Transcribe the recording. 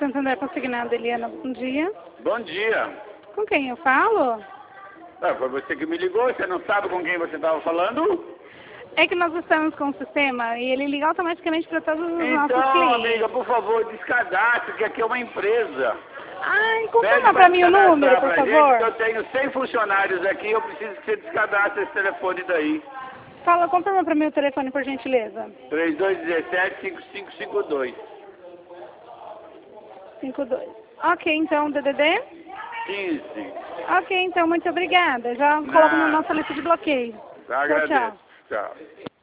Santander Consignado, Eliana, bom dia. Bom dia. Com quem eu falo? Foi você que me ligou, você não sabe com quem você estava falando? É que nós estamos com um sistema e ele liga automaticamente para todos os nossos Então, clientes. amiga, por favor, descadastre, que aqui é uma empresa. Ai, confirma para mim o número, por favor. Eu tenho 100 funcionários aqui, eu preciso que você descadastre esse telefone daí. Confirma para mim o telefone, por gentileza. 3217-5552. 52. Ok, então, DDD? 15. Ok, então, muito obrigada. Já coloco na nossa lista de bloqueio. Agradeço. Tchau, tchau. Tchau.